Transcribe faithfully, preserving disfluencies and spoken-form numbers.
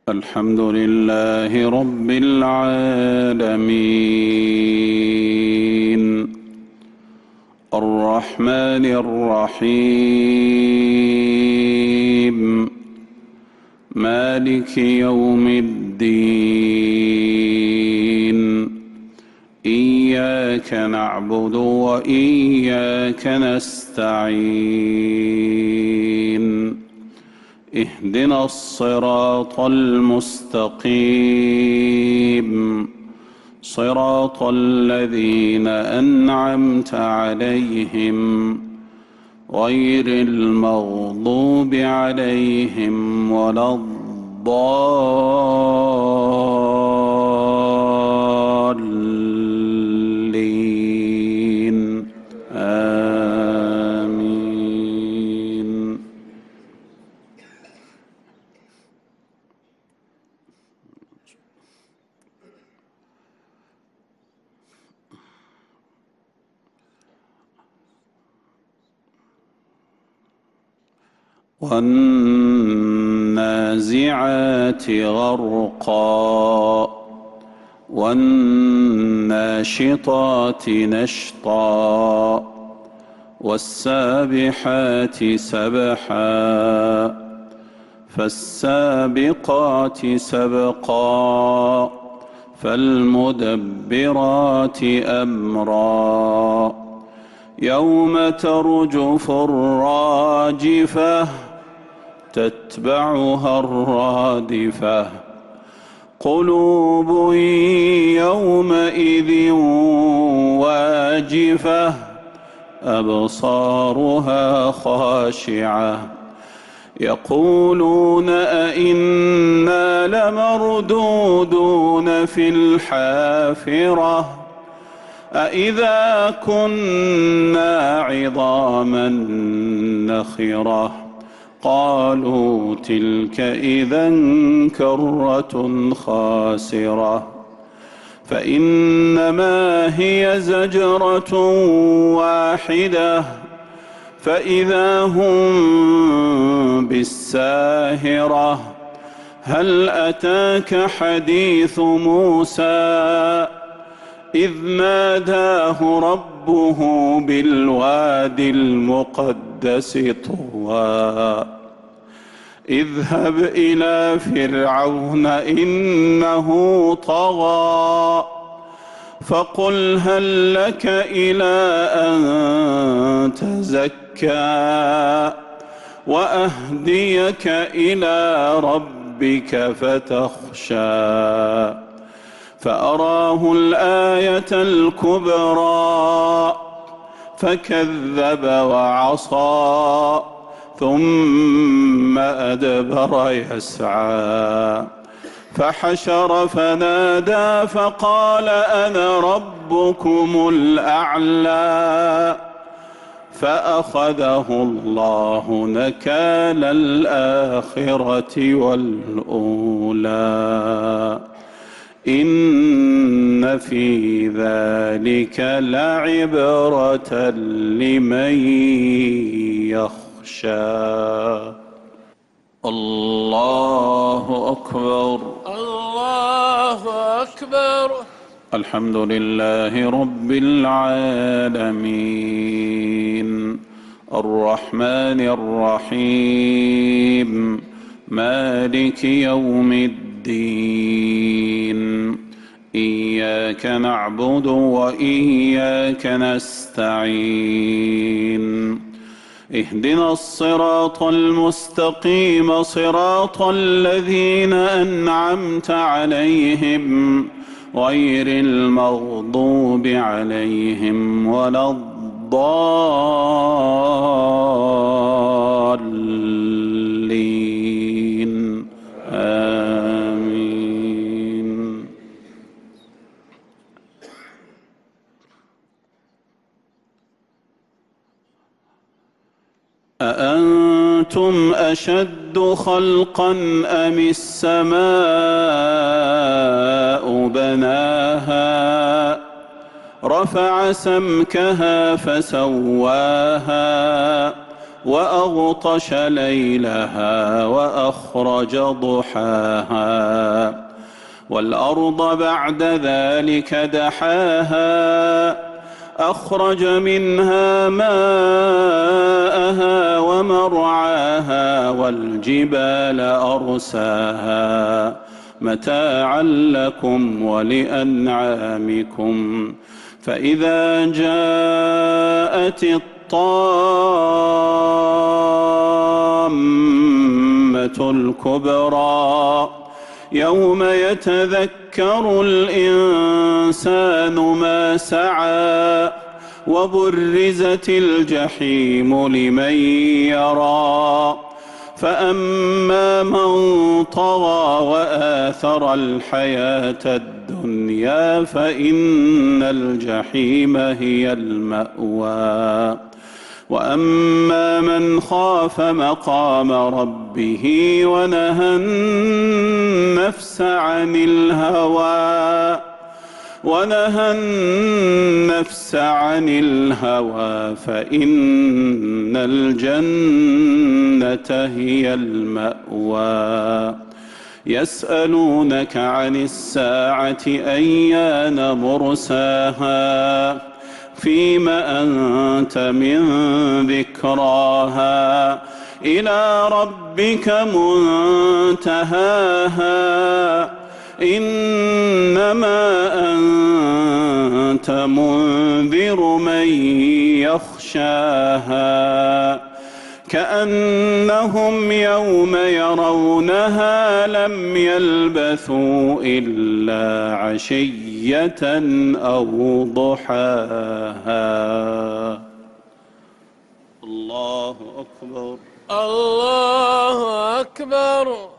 الحمد لله رب العالمين الرحمن الرحيم مالك يوم الدين إياك نعبد وإياك نستعين اهدنا الصراط المستقيم صراط الذين أنعمت عليهم غير المغضوب عليهم ولا الضالين آمين. والنازعات غرقا والناشطات نشطا والسابحات سبحا فالسابقات سبقا فالمدبرات أمرا يوم ترجف الراجفة تتبعها الرادفة قلوب يومئذ واجفة أبصارها خاشعة يقولون أئنا لمردودون في الحافرة أإذا كنا عظاما نخرة قالوا تلك إذا كرة خاسرة فإنما هي زجرة واحدة فإذا هم بالساهرة هل أتاك حديث موسى إذ ناداه ربه بالوادي المقدس طوى اذهب إلى فرعون إنه طغى فقل هل لك إلى أن تزكى وأهديك إلى ربك فتخشى فأراه الآية الكبرى فكذب وعصى ثم أدبر يسعى فحشر فنادى فقال أنا ربكم الأعلى فأخذه الله نكال الآخرة والأولى إن في ذلك لعبرة لمن يخشى. الله أكبر الله أكبر. الحمد لله رب العالمين الرحمن الرحيم مالك يوم الدين إياك نعبد وإياك نستعين اهدنا الصراط المستقيم صراط الذين أنعمت عليهم غير المغضوب عليهم ولا الضالين آمين. أأنتم أشد خلقا أم السماء بناها رفع سمكها فسواها وأغطش ليلها وأخرج ضحاها والأرض بعد ذلك دحاها أخرج منها ماءها ومرعاها والجبال أرساها متاعا لكم ولأنعامكم فإذا جاءت الطامة الكبرى يوم يتذكر الإنسان ما سعى وبرزت الجحيم لمن يرى فأما من طغى وآثر الحياة الدنيا فإن الجحيم هي المأوى وأما من خاف مقام ربه ونهى النفس عن الهوى ونهى النفس عن الهوى فإن الجنة هي المأوى يسألونك عن الساعة أيان مرساها فيم أنت من ذكراها إلى ربك منتهاها إنما أنت منذر من يخشاها كأنهم يوم يرونها لم يلبثوا إلا عشية أو ضحاها. الله أكبر. الله أكبر.